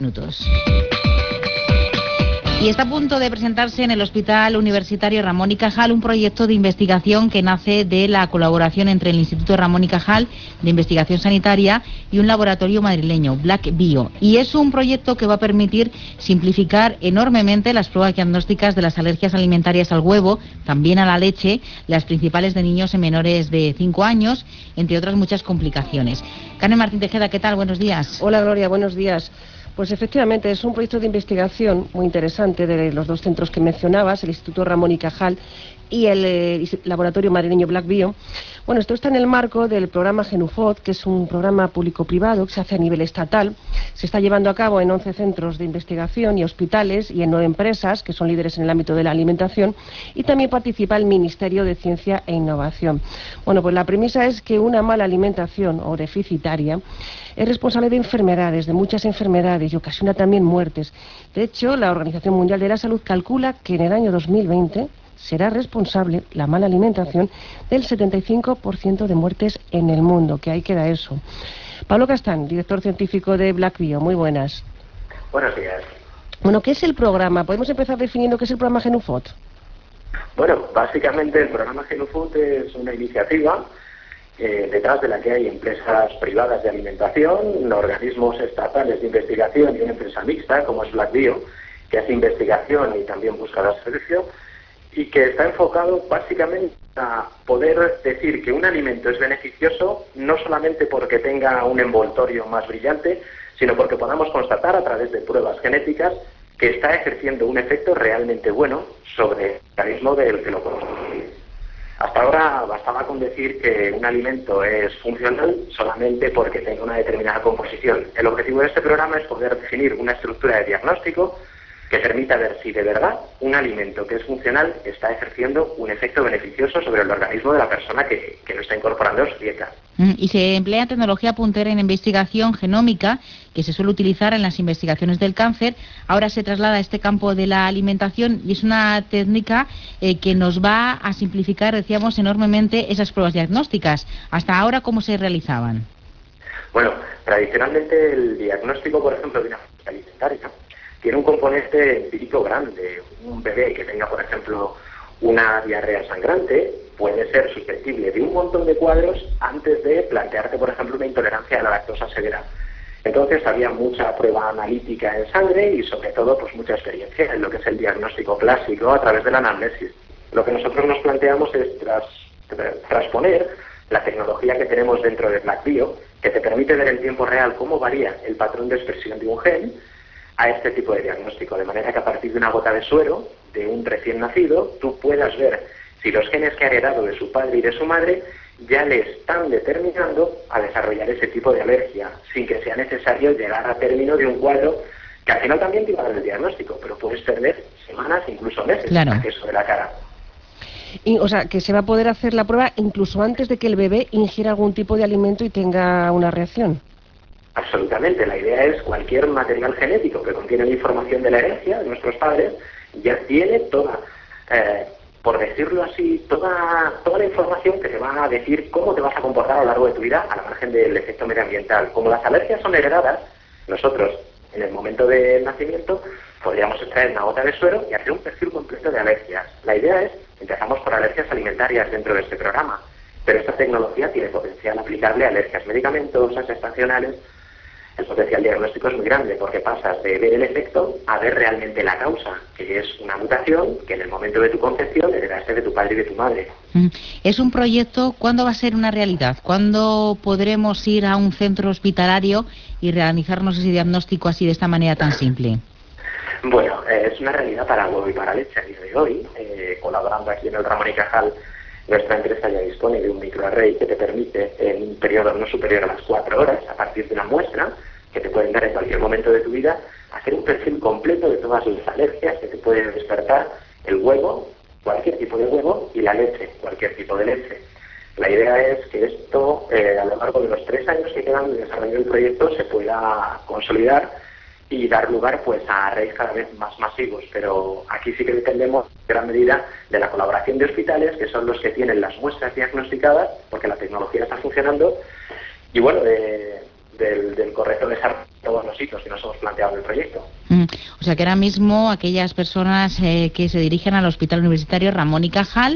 Minutos. Y está a punto de presentarse en el Hospital Universitario Ramón y Cajal un proyecto de investigación que nace de la colaboración entre el Instituto Ramón y Cajal de Investigación Sanitaria y un laboratorio madrileño, Black Bio. Y es un proyecto que va a permitir simplificar enormemente las pruebas diagnósticas de las alergias alimentarias al huevo, también a la leche, las principales de niños y menores de 5 años, entre otras muchas complicaciones. Carmen Martín Tejeda, ¿qué tal? Buenos días. Hola Gloria, buenos días. Pues efectivamente es un proyecto de investigación muy interesante de los dos centros que mencionabas, el Instituto Ramón y Cajal y el laboratorio madrileño Black Bio. Bueno, esto está en el marco del programa Genufod, que es un programa público-privado que se hace a nivel estatal. Se está llevando a cabo en 11 centros de investigación y hospitales y en 9 empresas que son líderes en el ámbito de la alimentación, y también participa el Ministerio de Ciencia e Innovación. Bueno, pues la premisa es que una mala alimentación o deficitaria es responsable de enfermedades, de muchas enfermedades, y ocasiona también muertes. De hecho, la Organización Mundial de la Salud calcula que en el año 2020 será responsable la mala alimentación del 75% de muertes en el mundo, que ahí queda eso. Pablo Castán, director científico de Black Bio, muy buenas. Buenos días. Bueno, ¿qué es el programa? ¿Podemos empezar definiendo qué es el programa Genufod? Bueno, básicamente el programa Genufod es una iniciativa detrás de la que hay empresas privadas de alimentación, organismos estatales de investigación y una empresa mixta como es Black Bio, que hace investigación y también busca dar servicio, y que está enfocado básicamente a poder decir que un alimento es beneficioso no solamente porque tenga un envoltorio más brillante, sino porque podamos constatar a través de pruebas genéticas que está ejerciendo un efecto realmente bueno sobre el organismo del que lo consume. Hasta ahora bastaba con decir que un alimento es funcional solamente porque tenga una determinada composición. El objetivo de este programa es poder definir una estructura de diagnóstico que permita ver si de verdad un alimento que es funcional está ejerciendo un efecto beneficioso sobre el organismo de la persona que lo está incorporando a su dieta. Y se emplea tecnología puntera en investigación genómica, que se suele utilizar en las investigaciones del cáncer. Ahora se traslada a este campo de la alimentación y es una técnica que nos va a simplificar, decíamos, enormemente esas pruebas diagnósticas. Hasta ahora, ¿cómo se realizaban? Bueno, tradicionalmente el diagnóstico, por ejemplo, de una enfermedad alimentaria tiene un componente empírico grande. Un bebé que tenga, por ejemplo, una diarrea sangrante puede ser susceptible de un montón de cuadros antes de plantearte, por ejemplo, una intolerancia a la lactosa severa. Entonces había mucha prueba analítica en sangre y sobre todo pues mucha experiencia en lo que es el diagnóstico clásico a través de la anamnesis. Lo que nosotros nos planteamos es transponer la tecnología que tenemos dentro de Black Bio, que te permite ver en tiempo real cómo varía el patrón de expresión de un gen a este tipo de diagnóstico, de manera que a partir de una gota de suero de un recién nacido tú puedas ver si los genes que ha heredado de su padre y de su madre ya le están determinando a desarrollar ese tipo de alergia, sin que sea necesario llegar a término de un cuadro que al final también te va a dar el diagnóstico, pero puedes perder semanas, incluso meses, claro, a que eso de la cara. Y, o sea, que se va a poder hacer la prueba incluso antes de que el bebé ingiera algún tipo de alimento y tenga una reacción. Absolutamente. La idea es cualquier material genético que contiene la información de la herencia de nuestros padres ya tiene toda, por decirlo así, toda la información que te va a decir cómo te vas a comportar a lo largo de tu vida al margen del efecto medioambiental. Como las alergias son heredadas, nosotros en el momento del nacimiento podríamos extraer una gota de suero y hacer un perfil completo de alergias. La idea es, empezamos por alergias alimentarias dentro de este programa, pero esta tecnología tiene potencial aplicable a alergias medicamentosas, estacionales. El potencial diagnóstico es muy grande porque pasas de ver el efecto a ver realmente la causa, que es una mutación que en el momento de tu concepción heredaste de tu padre y de tu madre. Es un proyecto, ¿cuándo va a ser una realidad? ¿Cuándo podremos ir a un centro hospitalario y realizarnos ese diagnóstico así de esta manera tan simple? Bueno, es una realidad para huevo y para leche a día de hoy. Colaborando aquí en el Ramón y Cajal, nuestra empresa ya dispone de un microarray que te permite en un periodo no superior a las 4 horas, a partir de una muestra que te pueden dar en cualquier momento de tu vida, hacer un perfil completo de todas las alergias que te pueden despertar el huevo, cualquier tipo de huevo, y la leche, cualquier tipo de leche. La idea es que esto, a lo largo de los 3 años que quedan de desarrollo del proyecto, se pueda consolidar y dar lugar pues a arrays cada vez más masivos, pero aquí sí que dependemos en gran medida de la colaboración de hospitales, que son los que tienen las muestras diagnosticadas, porque la tecnología está funcionando, y bueno, de del correcto desarrollo de todos los hitos que nos hemos planteado en el proyecto. O sea que ahora mismo aquellas personas que se dirigen al Hospital Universitario Ramón y Cajal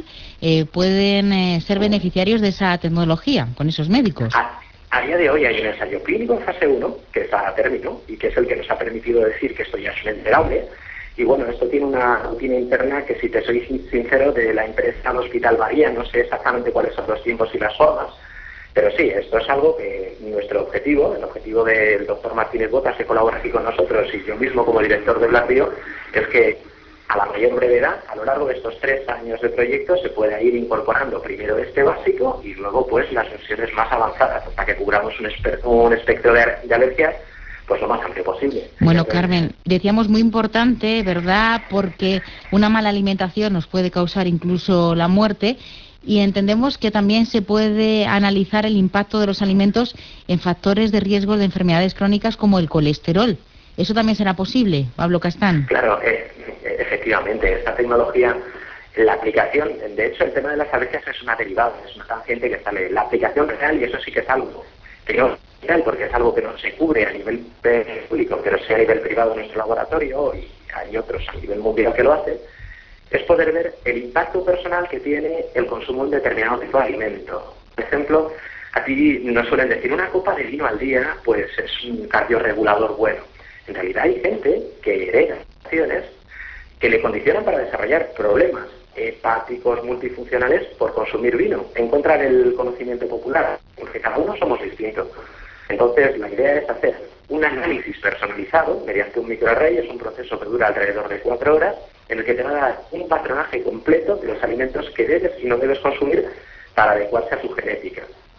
pueden ser beneficiarios de esa tecnología con esos médicos. A día de hoy hay un ensayo clínico en fase 1 que está a término y que es el que nos ha permitido decir que esto ya es enterable. Y bueno, esto tiene una rutina interna que, si te soy sincero, de la empresa al hospital varía, no sé exactamente cuáles son los tiempos y las formas, pero sí, esto es algo que nuestro objetivo, el objetivo del doctor Martínez Botas, que colabora aquí con nosotros, y yo mismo como director de BlackBio, es que a la mayor brevedad, a lo largo de estos 3 años de proyecto, se pueda ir incorporando primero este básico y luego pues las versiones más avanzadas, hasta que cubramos un espectro de alergias pues lo más amplio posible. Bueno, Carmen, decíamos muy importante, ¿verdad?, porque una mala alimentación nos puede causar incluso la muerte, y entendemos que también se puede analizar el impacto de los alimentos en factores de riesgo de enfermedades crónicas como el colesterol. ¿Eso también será posible, Pablo Castán? Claro, efectivamente, esta tecnología, la aplicación, de hecho el tema de las alergias es una derivada, es una tangente que sale. La aplicación real, y eso sí que es algo que no porque es algo que no se cubre a nivel público, pero sí a nivel privado en nuestro laboratorio, y hay otros a nivel mundial que lo hacen, es poder ver el impacto personal que tiene el consumo de un determinado tipo de alimento. Por ejemplo, a ti nos suelen decir una copa de vino al día, pues es un cardiorregulador bueno. En realidad hay gente que hereda acciones que le condicionan para desarrollar problemas hepáticos multifuncionales por consumir vino, en contra del conocimiento popular, porque cada uno somos distintos. Entonces, la idea es hacer un análisis personalizado mediante un microarray. Es un proceso que dura alrededor de 4 horas, en el que te va a dar un patronaje completo de los alimentos que debes y no debes consumir para adecuarse a su genética.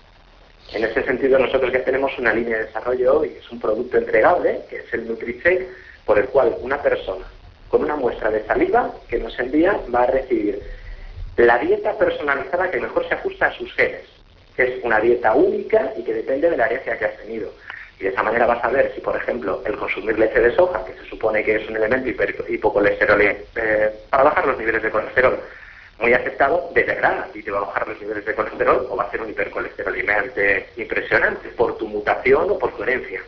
En ese sentido, nosotros ya tenemos una línea de desarrollo y es un producto entregable, que es el NutriCheck, por el cual una persona con una muestra de saliva que nos envía va a recibir la dieta personalizada que mejor se ajusta a sus genes. Es una dieta única y que depende de la herencia que has tenido. Y de esa manera vas a ver si, por ejemplo, el consumir leche de soja, que se supone que es un elemento hipocolesterol, para bajar los niveles de colesterol muy aceptado, degrada y te va a bajar los niveles de colesterol, o va a ser un hipercolesterolemante impresionante por tu mutación o por tu herencia.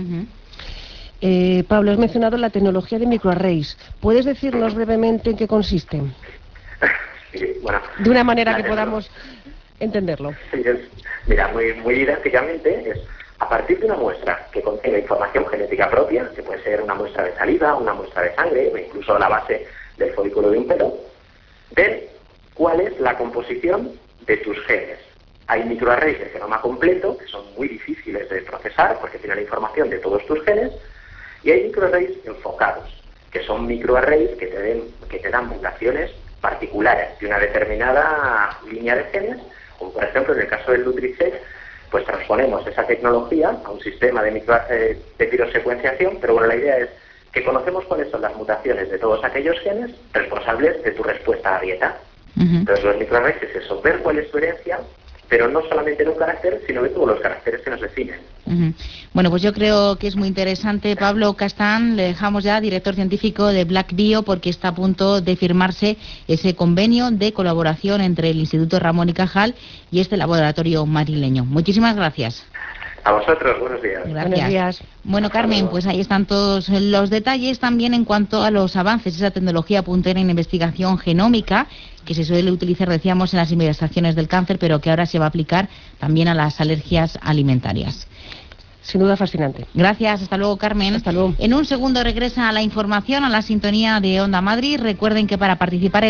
Pablo, has mencionado la tecnología de microarrays. ¿Puedes decirnos brevemente en qué consiste? Sí, bueno, de una manera que podamos entenderlo. Sí, mira, muy didácticamente es a partir de una muestra que contenga información genética propia, que puede ser una muestra de saliva, una muestra de sangre o incluso la base del folículo de un pelo, ver cuál es la composición de tus genes. Hay microarrays de genoma completo que son muy difíciles de procesar porque tienen la información de todos tus genes, y hay microarrays enfocados, que son microarrays que te dan mutaciones particulares de una determinada línea de genes, como por ejemplo en el caso del NutriCheck, pues transponemos esa tecnología a un sistema de pirosecuenciación, pero bueno, la idea es que conocemos cuáles son las mutaciones de todos aquellos genes responsables de tu respuesta a la dieta. Entonces los microarrays es eso, ver cuál es tu herencia, pero no solamente en un carácter, sino de todos los caracteres que nos definen. Bueno, pues yo creo que es muy interesante. Pablo Castán, le dejamos ya, director científico de BlackBio, porque está a punto de firmarse ese convenio de colaboración entre el Instituto Ramón y Cajal y este laboratorio madrileño. Muchísimas gracias. A vosotros, buenos días. Gracias. Buenos días. Bueno, Carmen, pues ahí están todos los detalles también en cuanto a los avances, esa tecnología puntera en investigación genómica que se suele utilizar, decíamos, en las investigaciones del cáncer, pero que ahora se va a aplicar también a las alergias alimentarias. Sin duda fascinante. Gracias, hasta luego, Carmen. Hasta luego. En un segundo regresa la información a la sintonía de Onda Madrid. Recuerden que para participar